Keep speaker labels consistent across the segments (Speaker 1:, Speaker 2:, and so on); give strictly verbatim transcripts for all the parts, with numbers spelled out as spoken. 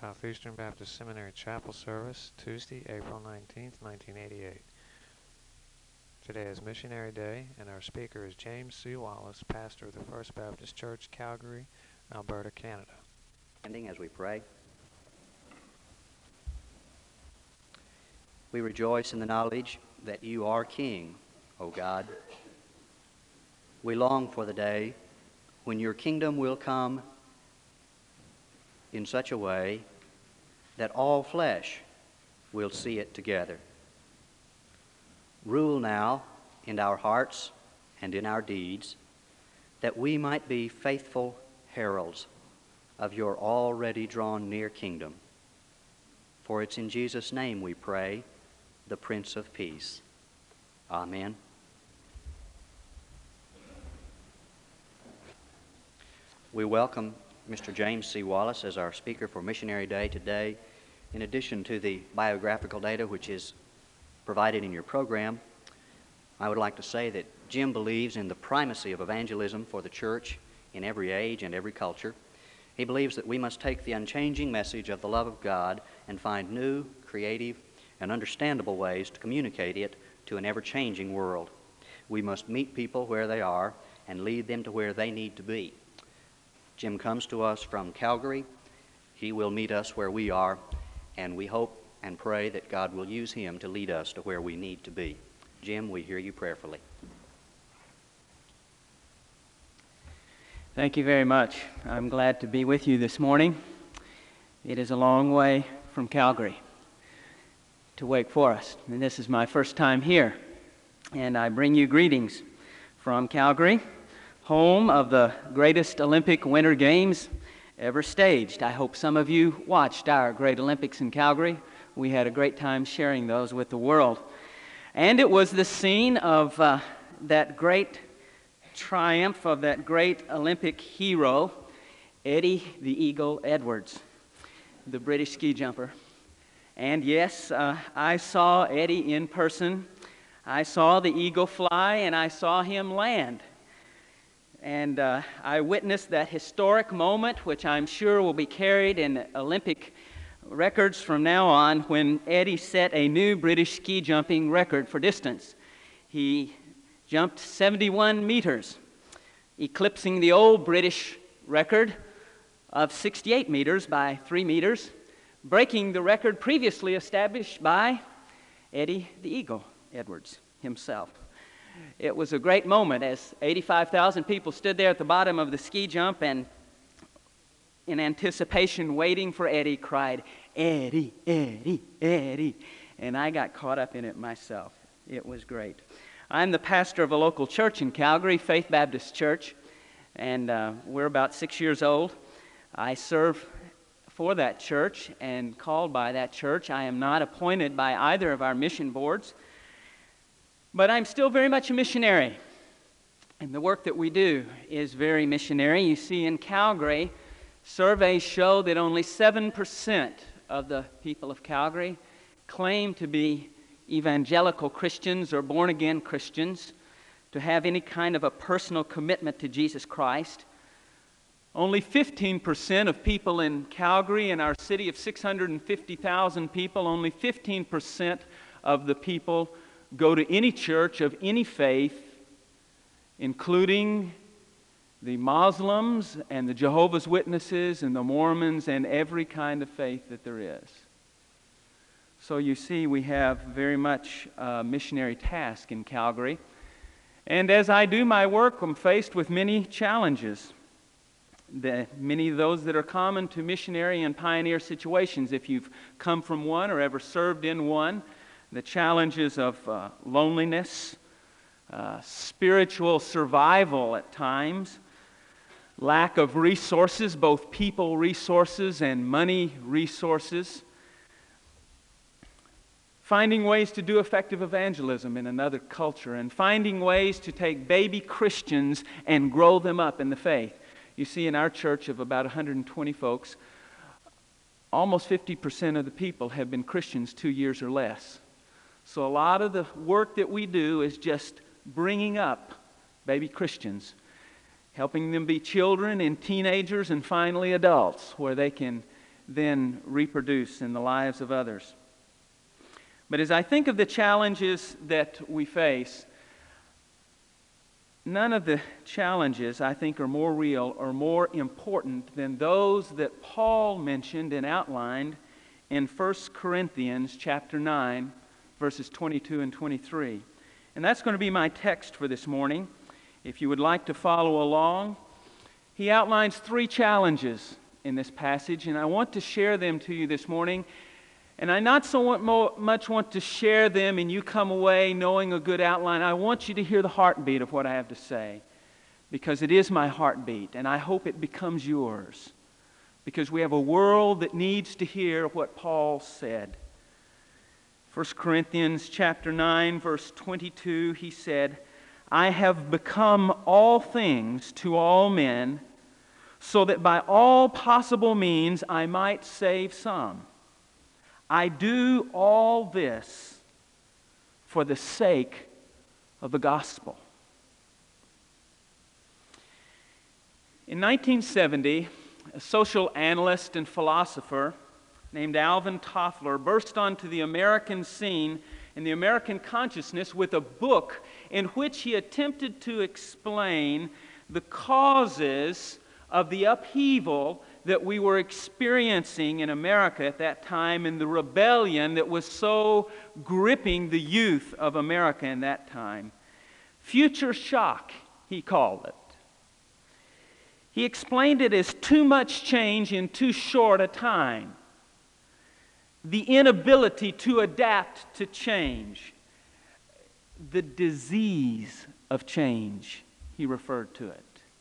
Speaker 1: Southeastern Baptist Seminary Chapel Service, Tuesday, April nineteenth, nineteen eighty-eight. Today is Missionary Day, and our speaker is James C. Wallace, pastor of the First Baptist Church, Calgary, Alberta, Canada.
Speaker 2: Standing as we pray. We rejoice in the knowledge that you are King, O God. We long for the day when your kingdom will come in such a way that all flesh will see it together. Rule now in our hearts and in our deeds, that we might be faithful heralds of your already drawn near kingdom. For it's in Jesus' name we pray, the Prince of Peace. Amen. We welcome Mister James C. Wallace as our speaker for Missionary Day today. In addition to the biographical data which is provided in your program, I would like to say that Jim believes in the primacy of evangelism for the church in every age and every culture. He believes that we must take the unchanging message of the love of God and find new, creative, and understandable ways to communicate it to an ever-changing world. We must meet people where they are and lead them to where they need to be. Jim comes to us from Calgary. He will meet us where we are, and we hope and pray that God will use him to lead us to where we need to be. Jim, we hear you prayerfully.
Speaker 3: Thank you very much. I'm glad to be with you this morning. It is a long way from Calgary to Wake Forest, and this is my first time here. And I bring you greetings from Calgary, home of the greatest Olympic Winter Games ever staged. I hope some of you watched our great Olympics in Calgary. We had a great time sharing those with the world. And it was the scene of uh, that great triumph of that great Olympic hero, Eddie the Eagle Edwards, the British ski jumper. And yes, uh, I saw Eddie in person. I saw the eagle fly, and I saw him land. And uh, I witnessed that historic moment, which I'm sure will be carried in Olympic records from now on, when Eddie set a new British ski jumping record for distance. He jumped seventy-one meters, eclipsing the old British record of sixty-eight meters by three meters, breaking the record previously established by Eddie the Eagle Edwards himself. It was a great moment as eighty-five thousand people stood there at the bottom of the ski jump and, in anticipation, waiting for Eddie, cried, "Eddie, Eddie, Eddie." And I got caught up in it myself. It was great. I'm the pastor of a local church in Calgary, Faith Baptist Church, and uh, we're about six years old. I serve for that church and called by that church. I am not appointed by either of our mission boards, but I'm still very much a missionary. And the work that we do is very missionary. You see, in Calgary, surveys show that only seven percent of the people of Calgary claim to be evangelical Christians or born-again Christians, to have any kind of a personal commitment to Jesus Christ. Only fifteen percent of people in Calgary, in our city of six hundred fifty thousand people, only fifteen percent of the people go to any church of any faith, including the Muslims and the Jehovah's Witnesses and the Mormons and every kind of faith that there is. So you see, we have very much a missionary task in Calgary. And as I do my work, I'm faced with many challenges. The, many of those that are common to missionary and pioneer situations. If you've come from one or ever served in one, the challenges of uh, loneliness, uh, spiritual survival at times, lack of resources, both people resources and money resources, finding ways to do effective evangelism in another culture, and finding ways to take baby Christians and grow them up in the faith. You see, in our church of about one hundred twenty folks, almost fifty percent of the people have been Christians two years or less. So a lot of the work that we do is just bringing up baby Christians, helping them be children and teenagers and finally adults, where they can then reproduce in the lives of others. But as I think of the challenges that we face, none of the challenges, I think, are more real or more important than those that Paul mentioned and outlined in First Corinthians chapter nine, verses twenty-two and twenty-three. And that's going to be my text for this morning. If you would like to follow along, he outlines three challenges in this passage, and I want to share them to you this morning. And I not so want mo- much want to share them and you come away knowing a good outline. I want you to hear the heartbeat of what I have to say, because it is my heartbeat, and I hope it becomes yours, because we have a world that needs to hear what Paul said. First Corinthians chapter nine, verse twenty-two, he said, "I have become all things to all men, so that by all possible means I might save some. I do all this for the sake of the gospel." In nineteen seventy, a social analyst and philosopher named Alvin Toffler burst onto the American scene and the American consciousness with a book in which he attempted to explain the causes of the upheaval that we were experiencing in America at that time, and the rebellion that was so gripping the youth of America in that time. Future shock, he called it. He explained it as too much change in too short a time. The inability to adapt to change. The disease of change, he referred to it.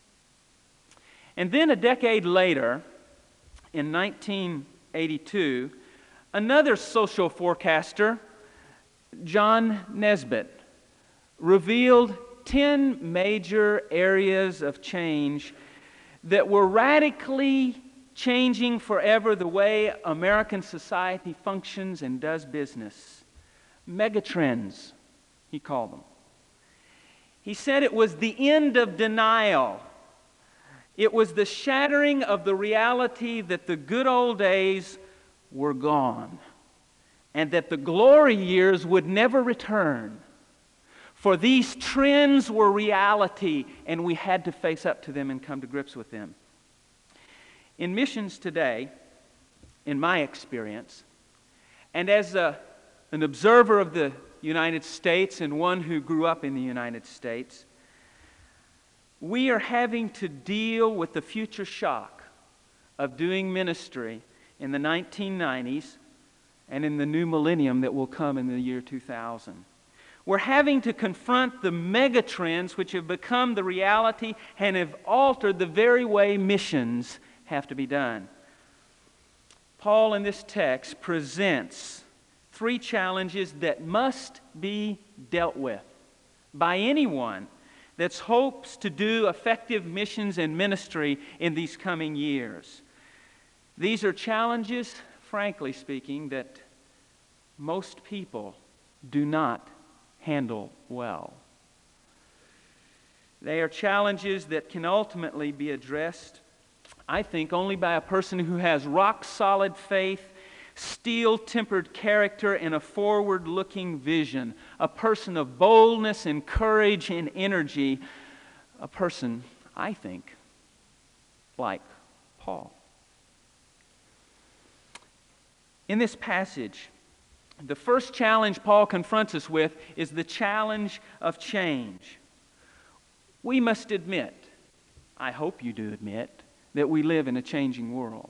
Speaker 3: And then a decade later, in nineteen eighty-two, another social forecaster, John Nesbitt, revealed ten major areas of change that were radically changing forever the way American society functions and does business. Megatrends, he called them. He said it was the end of denial. It was the shattering of the reality that the good old days were gone and that the glory years would never return. For these trends were reality, and we had to face up to them and come to grips with them. In missions today, in my experience, and as a, an observer of the United States and one who grew up in the United States, we are having to deal with the future shock of doing ministry in the nineteen nineties and in the new millennium that will come in the year two thousand. We're having to confront the megatrends which have become the reality and have altered the very way missions have to be done. Paul in this text presents three challenges that must be dealt with by anyone that hopes to do effective missions and ministry in these coming years. These are challenges, frankly speaking, that most people do not handle well. They are challenges that can ultimately be addressed, I think, only by a person who has rock-solid faith, steel-tempered character, and a forward-looking vision. A person of boldness and courage and energy. A person, I think, like Paul. In this passage, the first challenge Paul confronts us with is the challenge of change. We must admit, I hope you do admit, that we live in a changing world.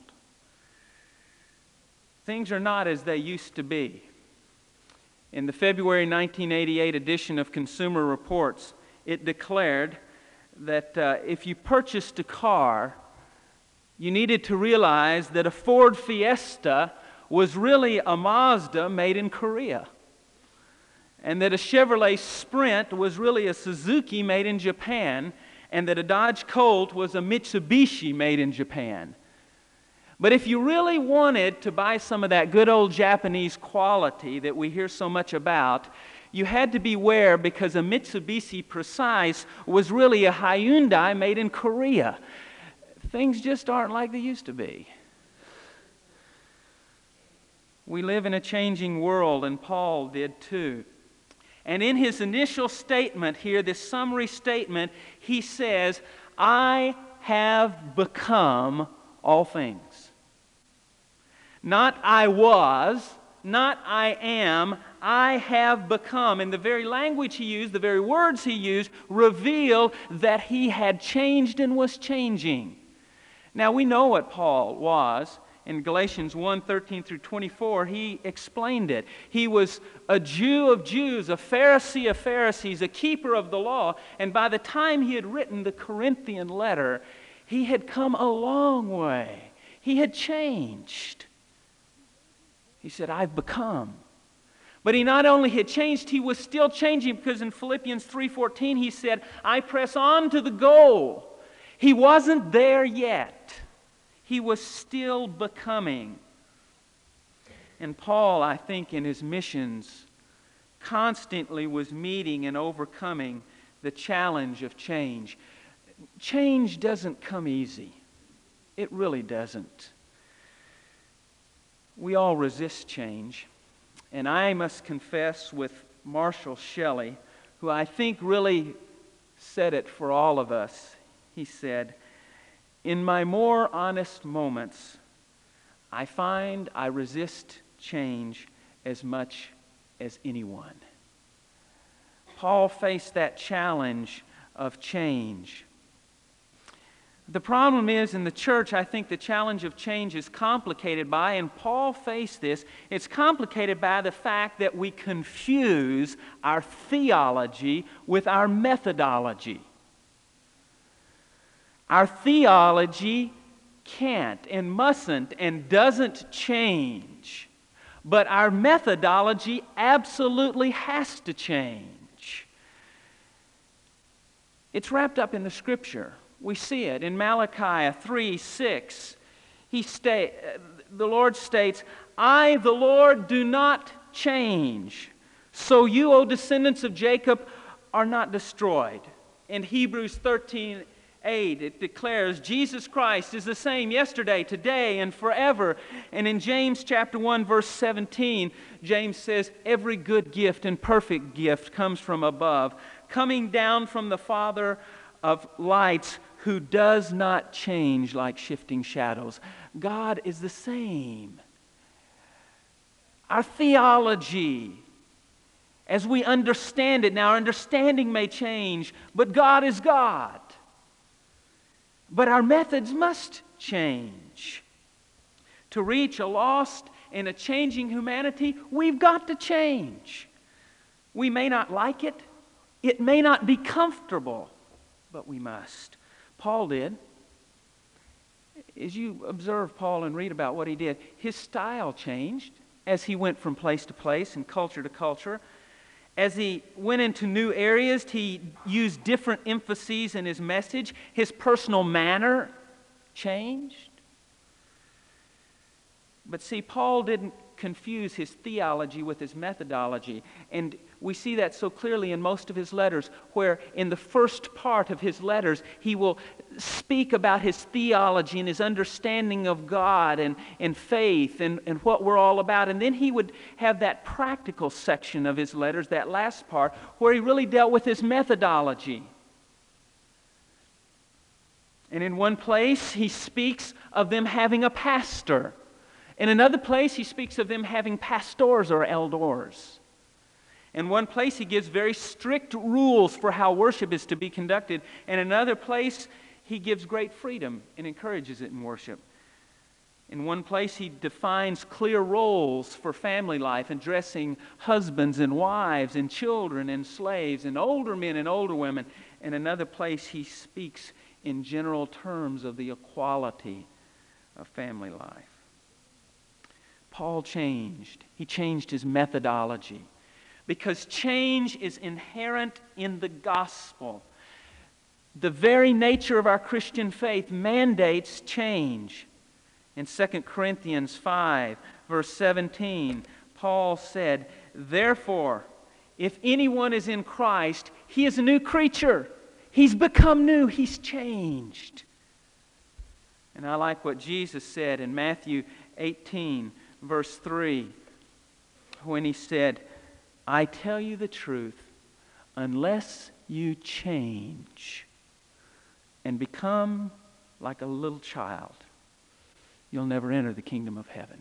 Speaker 3: Things are not as they used to be. In the February nineteen eighty-eight edition of Consumer Reports, it declared that uh, if you purchased a car, you needed to realize that a Ford Fiesta was really a Mazda made in Korea, and that a Chevrolet Sprint was really a Suzuki made in Japan, and that a Dodge Colt was a Mitsubishi made in Japan. But if you really wanted to buy some of that good old Japanese quality that we hear so much about, you had to beware, because a Mitsubishi Precise was really a Hyundai made in Korea. Things just aren't like they used to be. We live in a changing world, and Paul did too. And in his initial statement here, this summary statement, he says, I have become all things. Not I was, not I am, I have become. And the very language he used, the very words he used, reveal that he had changed and was changing. Now we know what Paul was. In Galatians one, thirteen through twenty-four, he explained it. He was a Jew of Jews, a Pharisee of Pharisees, a keeper of the law. And by the time he had written the Corinthian letter, he had come a long way. He had changed. He said, I've become. But he not only had changed, he was still changing, because in Philippians three fourteen he said, I press on to the goal. He wasn't there yet. He was still becoming. And Paul, I think, in his missions, constantly was meeting and overcoming the challenge of change. Change doesn't come easy. It really doesn't. We all resist change. And I must confess with Marshall Shelley, who I think really said it for all of us. He said, in my more honest moments, I find I resist change as much as anyone. Paul faced that challenge of change. The problem is, in the church, I think the challenge of change is complicated by, and Paul faced this, it's complicated by the fact that we confuse our theology with our methodology. Our theology can't and mustn't and doesn't change, but our methodology absolutely has to change. It's wrapped up in the Scripture. We see it in Malachi three six. He sta- the Lord states, I, the Lord, do not change. So you, O descendants of Jacob, are not destroyed. In Hebrews thirteen eight, it declares Jesus Christ is the same yesterday, today, and forever. And in James chapter one, verse seventeen, James says, every good gift and perfect gift comes from above, coming down from the Father of lights, who does not change like shifting shadows. God is the same. Our theology, as we understand it, now our understanding may change, but God is God. But our methods must change. To reach a lost and a changing humanity, we've got to change. We may not like it. It may not be comfortable, but we must. Paul did. As you observe Paul and read about what he did, his style changed as he went from place to place and culture to culture. As he went into new areas, he used different emphases in his message. His personal manner changed. But see, Paul didn't confuse his theology with his methodology. And we see that so clearly in most of his letters, where in the first part of his letters, he will speak about his theology and his understanding of God and, and faith and, and what we're all about. And then he would have that practical section of his letters, that last part, where he really dealt with his methodology. And in one place, he speaks of them having a pastor. In another place, he speaks of them having pastors or elders. In one place, he gives very strict rules for how worship is to be conducted. In another place, he gives great freedom and encourages it in worship. In one place, he defines clear roles for family life, addressing husbands and wives and children and slaves and older men and older women. In another place, he speaks in general terms of the equality of family life. Paul changed. He changed his methodology because change is inherent in the gospel. The very nature of our Christian faith mandates change. In Second Corinthians five, verse seventeen, Paul said, therefore, if anyone is in Christ, he is a new creature. He's become new. He's changed. And I like what Jesus said in Matthew eighteen, verse three. when he said, I tell you the truth, unless you change and become like a little child, you'll never enter the kingdom of heaven.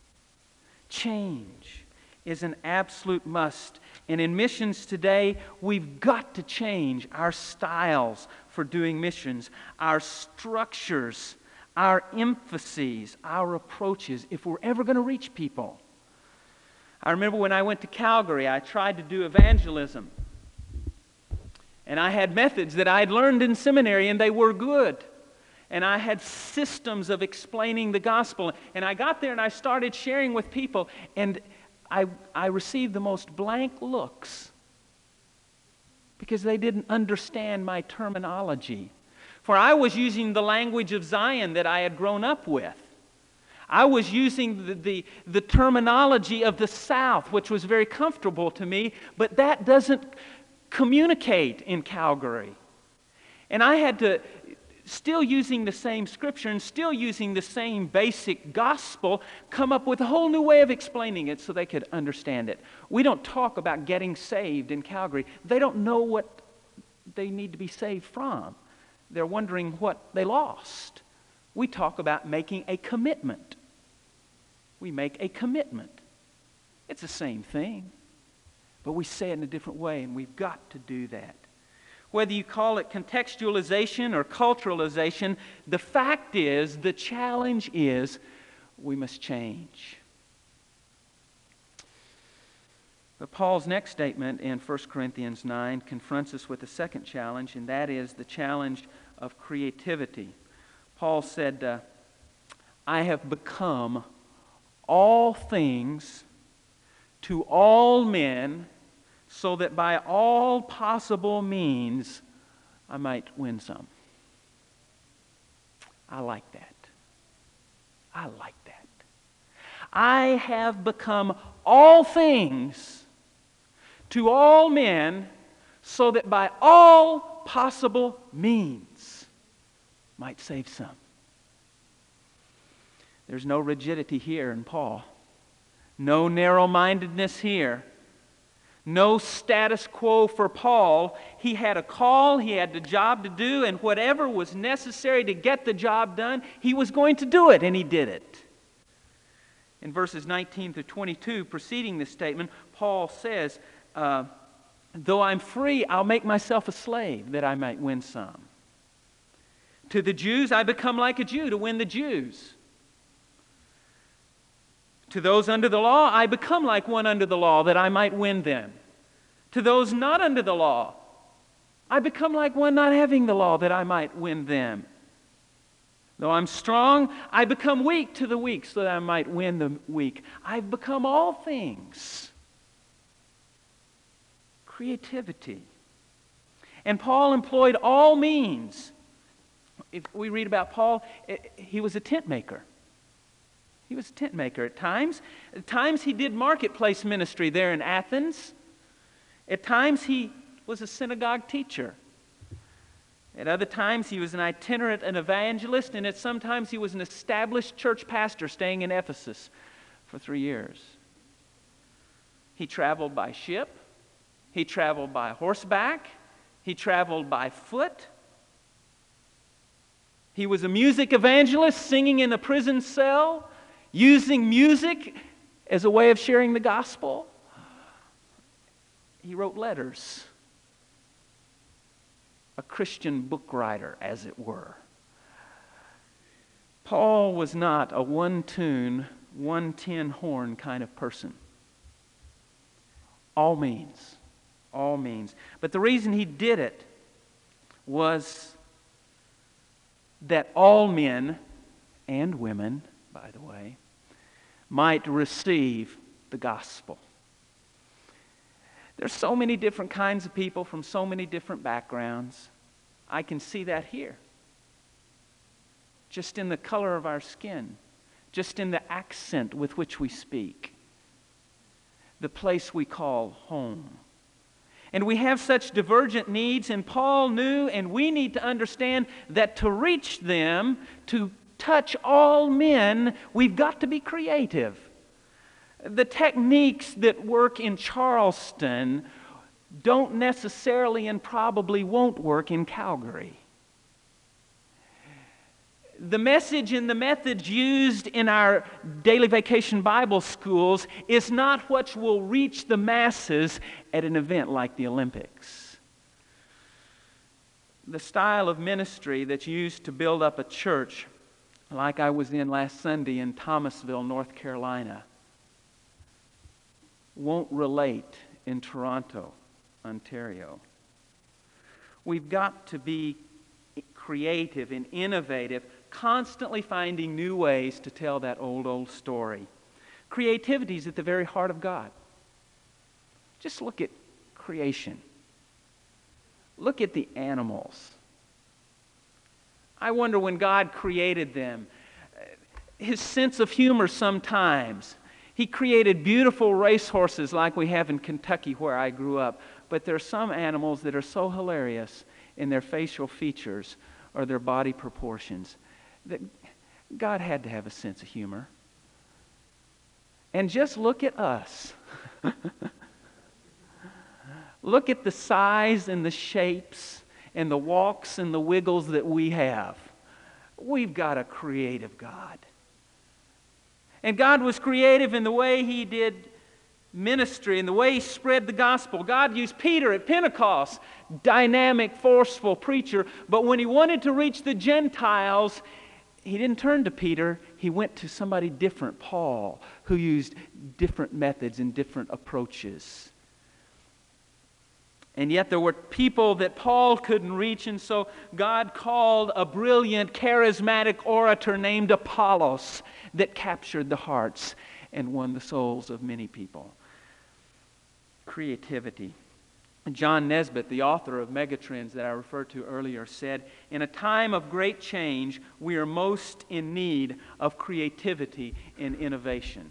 Speaker 3: Change is an absolute must. And in missions today, we've got to change our styles for doing missions, our structures, our emphases, our approaches, if we're ever going to reach people. I remember when I went to Calgary, I tried to do evangelism. And I had methods that I had learned in seminary, and they were good. And I had systems of explaining the gospel. And I got there and I started sharing with people, and I, I received the most blank looks because they didn't understand my terminology. For I was using the language of Zion that I had grown up with. I was using the, the, the terminology of the South, which was very comfortable to me, but that doesn't communicate in Calgary. And I had to, still using the same scripture and still using the same basic gospel, come up with a whole new way of explaining it so they could understand it. We don't talk about getting saved in Calgary. They don't know what they need to be saved from. They're wondering what they lost. We talk about making a commitment. We make a commitment. It's the same thing, but we say it in a different way, and we've got to do that. Whether you call it contextualization or culturalization, the fact is, the challenge is, we must change. But Paul's next statement in First Corinthians nine confronts us with a second challenge, and that is the challenge of creativity. Paul said, uh, I have become all things to all men, so that by all possible means I might win some. I like that. I like that. I have become all things to all men, so that by all possible means might save some. There's no rigidity here in Paul. No narrow-mindedness here. No status quo for Paul. He had a call, he had a job to do, and whatever was necessary to get the job done, he was going to do it, and he did it. In verses nineteen through twenty-two, preceding this statement, Paul says, uh, though I'm free, I'll make myself a slave that I might win some. To the Jews, I become like a Jew to win the Jews. To those under the law, I become like one under the law that I might win them. To those not under the law, I become like one not having the law that I might win them. Though I'm strong, I become weak to the weak so that I might win the weak. I've become all things. Creativity. And Paul employed all means. If we read about Paul, he was a tent maker. He was a tent maker at times. At times he did marketplace ministry there in Athens. At times he was a synagogue teacher. At other times he was an itinerant and evangelist, and at some times he was an established church pastor staying in Ephesus for three years. He traveled by ship. He traveled by horseback. He traveled by foot. He was a music evangelist singing in a prison cell, using music as a way of sharing the gospel. He wrote letters. A Christian book writer, as it were. Paul was not a one-tune, one-tin horn kind of person. All means. All means. But the reason he did it was that all men and women, by the way, might receive the gospel. There's so many different kinds of people from so many different backgrounds. I can see that here. Just in the color of our skin, just in the accent with which we speak, the place we call home. And we have such divergent needs, and Paul knew, and we need to understand that to reach them, to touch all men, we've got to be creative. The techniques that work in Charleston don't necessarily and probably won't work in Calgary. The message and the methods used in our daily vacation Bible schools is not what will reach the masses at an event like the Olympics. The style of ministry that's used to build up a church, like I was in last Sunday in Thomasville, North Carolina, won't relate in Toronto, Ontario. We've got to be creative and innovative, constantly finding new ways to tell that old, old story. Creativity is at the very heart of God. Just look at creation. Look at the animals. I wonder when God created them, His sense of humor sometimes. He created beautiful racehorses like we have in Kentucky where I grew up, but there are some animals that are so hilarious in their facial features or their body proportions that God had to have a sense of humor. And just look at us. Look at the size and the shapes and the walks and the wiggles that we have. We've got a creative God. And God was creative in the way He did ministry and the way He spread the gospel. God used Peter at Pentecost, dynamic, forceful preacher, but when He wanted to reach the Gentiles, He didn't turn to Peter. He went to somebody different, Paul, who used different methods and different approaches. And yet there were people that Paul couldn't reach, and so God called a brilliant, charismatic orator named Apollos that captured the hearts and won the souls of many people. Creativity. John Nesbitt, the author of Megatrends that I referred to earlier, said, "In a time of great change, we are most in need of creativity and innovation."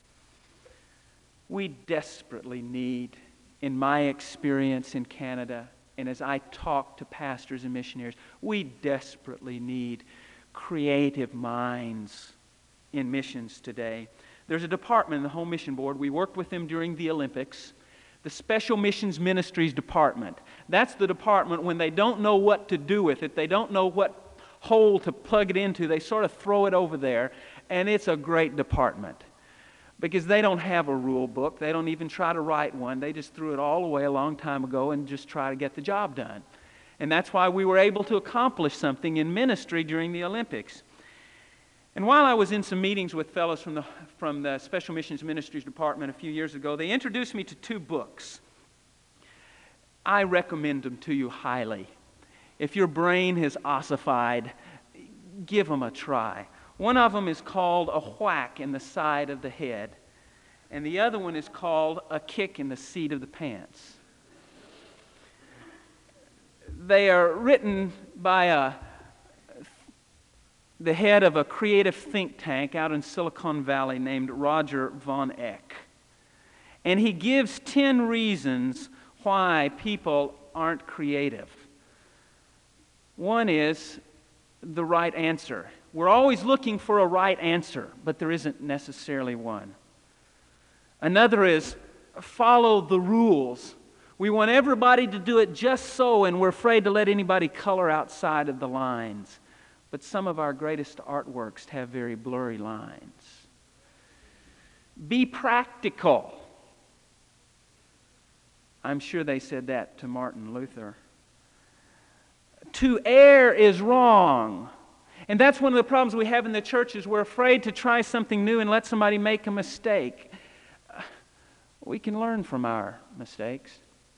Speaker 3: We desperately need, in my experience in Canada, and as I talk to pastors and missionaries, we desperately need creative minds in missions today. There's a department in the Home Mission Board. We worked with them during the Olympics. The Special Missions Ministries Department. That's the department when they don't know what to do with it. They don't know what hole to plug it into. They sort of throw it over there. And it's a great department. Because they don't have a rule book. They don't even try to write one. They just threw it all away a long time ago and just try to get the job done. And that's why we were able to accomplish something in ministry during the Olympics. And while I was in some meetings with fellows from the, from the Special Missions Ministries Department a few years ago, they introduced me to two books. I recommend them to you highly. If your brain has ossified, give them a try. One of them is called A Whack in the Side of the Head, and the other one is called A Kick in the Seat of the Pants. They are written by a the head of a creative think tank out in Silicon Valley named Roger Von Eck. And he gives ten reasons why people aren't creative. One is the right answer. We're always looking for a right answer, but there isn't necessarily one. Another is follow the rules. We want everybody to do it just so, and we're afraid to let anybody color outside of the lines. But some of our greatest artworks have very blurry lines. Be practical. I'm sure they said that to Martin Luther. To err is wrong. And that's one of the problems we have in the churches. We're afraid to try something new and let somebody make a mistake. We can learn from our mistakes.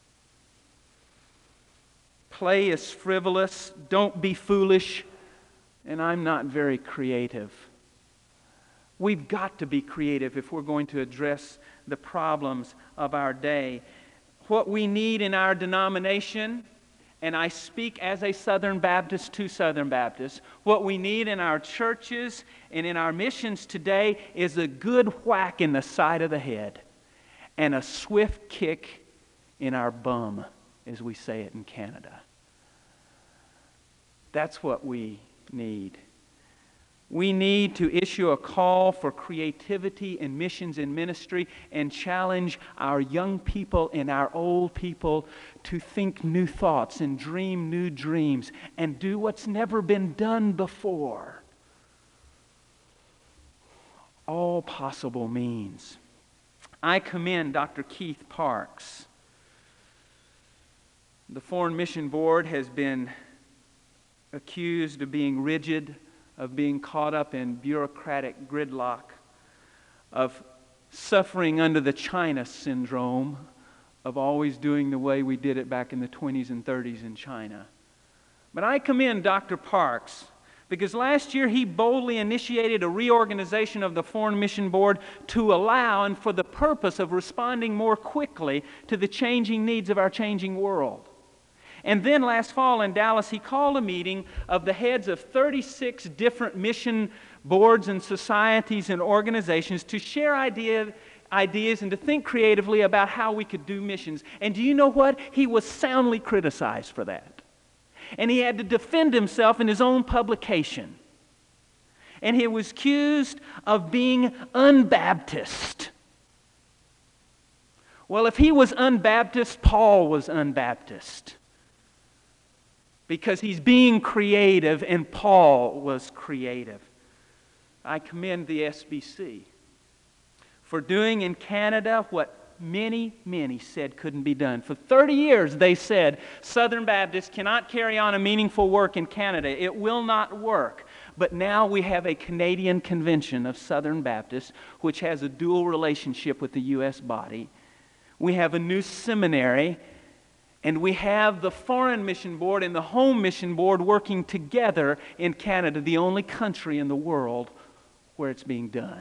Speaker 3: Play is frivolous. Don't be foolish. And I'm not very creative. We've got to be creative if we're going to address the problems of our day. What we need in our denomination, and I speak as a Southern Baptist to Southern Baptists, what we need in our churches and in our missions today is a good whack in the side of the head and a swift kick in our bum, as we say it in Canada. That's what we need. We need to issue a call for creativity in missions and ministry and challenge our young people and our old people to think new thoughts and dream new dreams and do what's never been done before. All possible means. I commend Doctor Keith Parks. The Foreign Mission Board has been accused of being rigid, of being caught up in bureaucratic gridlock, of suffering under the China syndrome, of always doing the way we did it back in the twenties and thirties in China. But I commend Doctor Parks because last year he boldly initiated a reorganization of the Foreign Mission Board to allow and for the purpose of responding more quickly to the changing needs of our changing world. And then last fall in Dallas, he called a meeting of the heads of thirty-six different mission boards and societies and organizations to share idea, ideas and to think creatively about how we could do missions. And do you know what? He was soundly criticized for that. And he had to defend himself in his own publication. And he was accused of being unbaptist. Well, if he was unbaptist, Paul was unbaptist. Because he's being creative and Paul was creative. I commend the S B C for doing in Canada what many, many said couldn't be done. For thirty years they said Southern Baptists cannot carry on a meaningful work in Canada. It will not work. But now we have a Canadian Convention of Southern Baptists which has a dual relationship with the U S body. We have a new seminary. And we have the Foreign Mission Board and the Home Mission Board working together in Canada, the only country in the world where it's being done.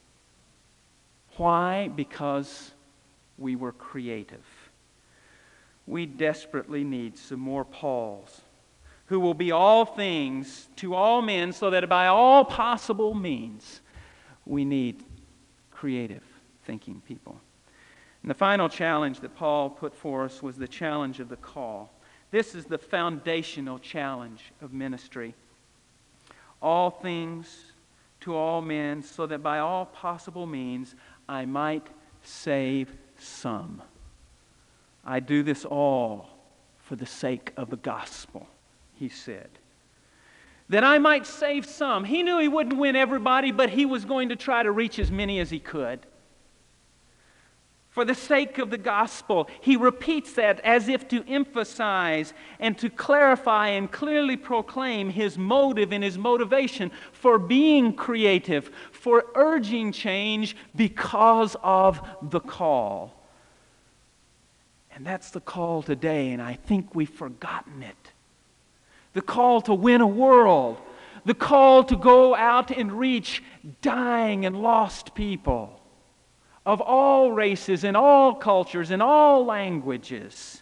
Speaker 3: Why? Because we were creative. We desperately need some more Pauls who will be all things to all men so that by all possible means we need creative thinking people. And the final challenge that Paul put for us was the challenge of the call. This is the foundational challenge of ministry. All things to all men, so that by all possible means I might save some. I do this all for the sake of the gospel, he said. That I might save some. He knew he wouldn't win everybody, but he was going to try to reach as many as he could. For the sake of the gospel, he repeats that as if to emphasize and to clarify and clearly proclaim his motive and his motivation for being creative, for urging change because of the call. And that's the call today, and I think we've forgotten it. The call to win a world, the call to go out and reach dying and lost people of all races and all cultures and all languages.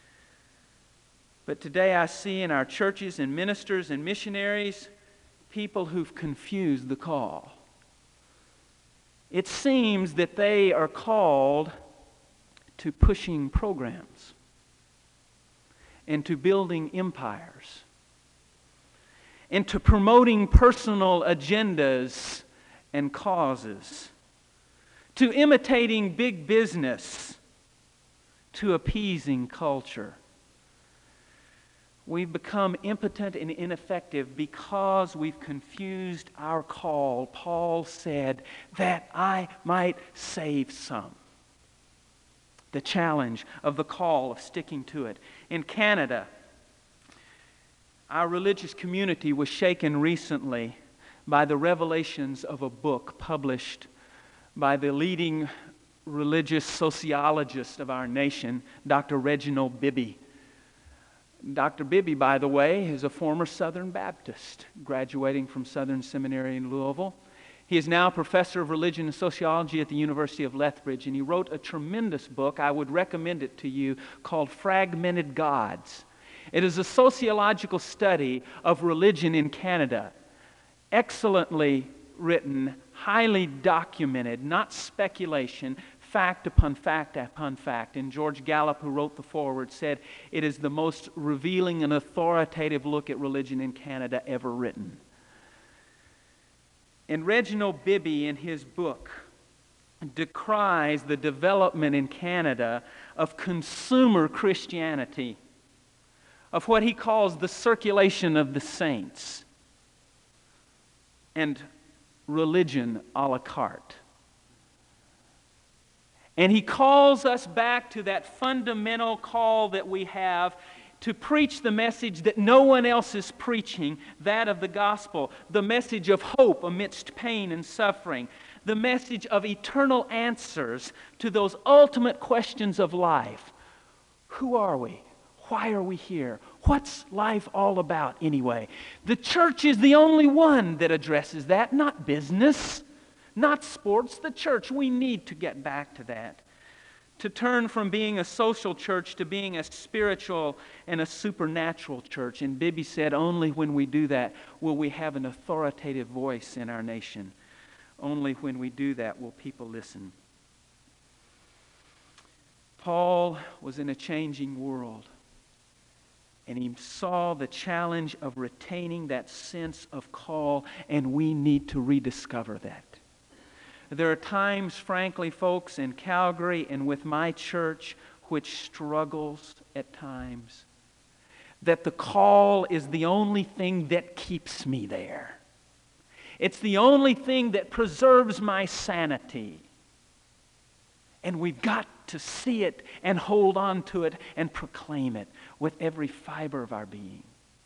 Speaker 3: But today I see in our churches and ministers and missionaries people who've confused the call. It seems that they are called to pushing programs and to building empires and to promoting personal agendas and causes, to imitating big business, to appeasing culture. We've become impotent and ineffective because we've confused our call. Paul said, that I might save some. The challenge of the call of sticking to it. In Canada, our religious community was shaken recently by the revelations of a book published by the leading religious sociologist of our nation, Doctor Reginald Bibby. Doctor Bibby, by the way, is a former Southern Baptist, graduating from Southern Seminary in Louisville. He is now a professor of religion and sociology at the University of Lethbridge, and he wrote a tremendous book. I would recommend it to you, called Fragmented Gods. It is a sociological study of religion in Canada, excellently written, highly documented, not speculation, fact upon fact upon fact. And George Gallup, who wrote the foreword, said it is the most revealing and authoritative look at religion in Canada ever written. And Reginald Bibby, in his book, decries the development in Canada of consumer Christianity, of what he calls the circulation of the saints, and religion a la carte. And he calls us back to that fundamental call that we have to preach the message that no one else is preaching, that of the gospel, the message of hope amidst pain and suffering, the message of eternal answers to those ultimate questions of life. Who are we? Why are we here? What's life all about anyway? The church is the only one that addresses that, not business, not sports. The church, we need to get back to that. To turn from being a social church to being a spiritual and a supernatural church. And Bibby said, only when we do that will we have an authoritative voice in our nation. Only when we do that will people listen. Paul was in a changing world, and he saw the challenge of retaining that sense of call, and we need to rediscover that. There are times, frankly, folks, in Calgary and with my church, which struggles at times, that the call is the only thing that keeps me there. It's the only thing that preserves my sanity. And we've got to see it and hold on to it and proclaim it with every fiber of our being.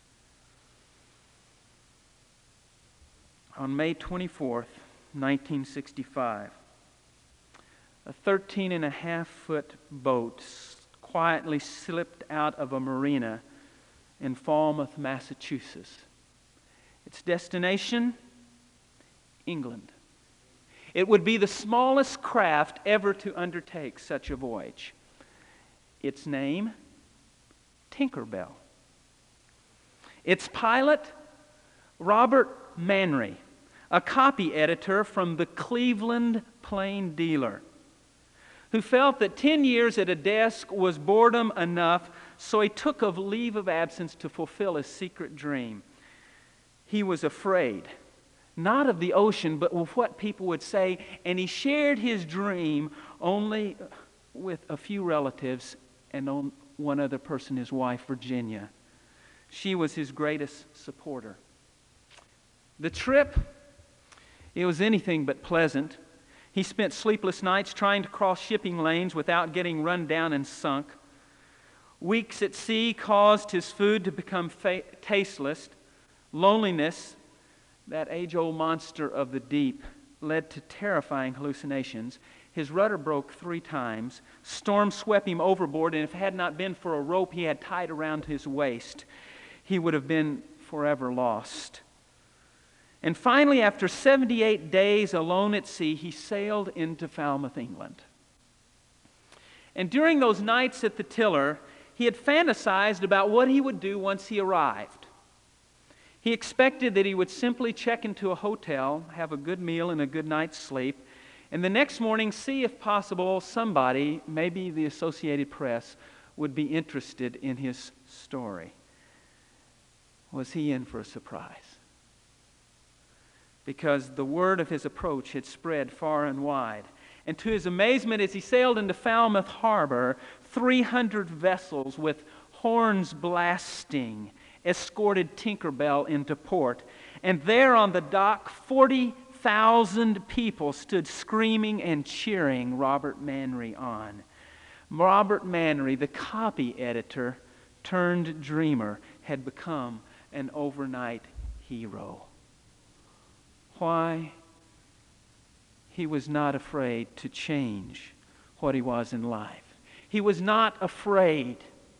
Speaker 3: On May twenty-fourth, nineteen sixty-five, a thirteen and a half foot boat quietly slipped out of a marina in Falmouth, Massachusetts. Its destination, England. It would be the smallest craft ever to undertake such a voyage. Its name, Tinkerbell. Its pilot, Robert Manry, a copy editor from the Cleveland Plain Dealer, who felt that ten years at a desk was boredom enough, so he took a leave of absence to fulfill his secret dream. He was afraid, not of the ocean, but of what people would say, and he shared his dream only with a few relatives and one other person, his wife, Virginia. She was his greatest supporter. The trip, it was anything but pleasant. He spent sleepless nights trying to cross shipping lanes without getting run down and sunk. Weeks at sea caused his food to become fa- tasteless. Loneliness, that age-old monster of the deep, led to terrifying hallucinations. His rudder broke three times. Storm swept him overboard, and if it had not been for a rope he had tied around his waist, he would have been forever lost. And finally, after seventy-eight days alone at sea, he sailed into Falmouth, England. And during those nights at the tiller, he had fantasized about what he would do once he arrived. He expected that he would simply check into a hotel, have a good meal and a good night's sleep, and the next morning see if possible somebody, maybe the Associated Press, would be interested in his story. Was he in for a surprise? Because the word of his approach had spread far and wide. And to his amazement, as he sailed into Falmouth Harbor, three hundred vessels with horns blasting escorted Tinkerbell into port. And there on the dock, forty thousand people stood screaming and cheering Robert Manry on. Robert Manry, the copy editor turned dreamer, had become an overnight hero. Why? He was not afraid to change what he was in life. He was not afraid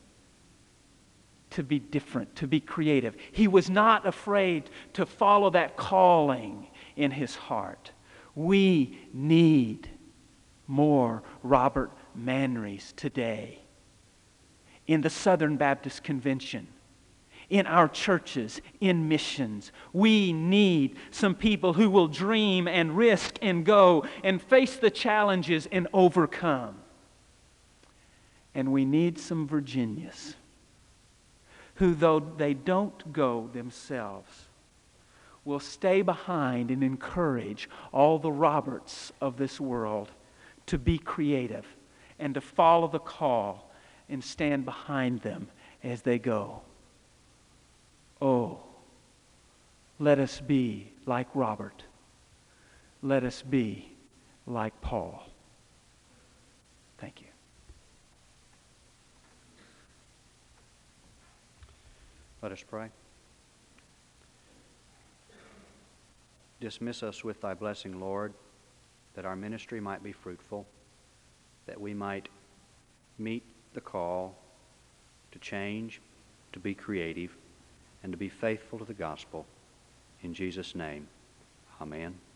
Speaker 3: to be different, to be creative. He was not afraid to follow that calling in his heart. We need more Robert Manrys today in the Southern Baptist Convention, in our churches, in missions. We need some people who will dream and risk and go and face the challenges and overcome. And we need some Virginias who, though they don't go themselves,
Speaker 4: will stay behind and encourage all the Roberts of this world to be creative and to follow the call and stand behind them as they go. Oh, let us be like Robert. Let us be like Paul. Thank you.
Speaker 2: Let us pray. Dismiss us with thy blessing, Lord, that our ministry might be fruitful, that we might meet the call to change, to be creative, and to be faithful to the gospel. In Jesus' name, amen.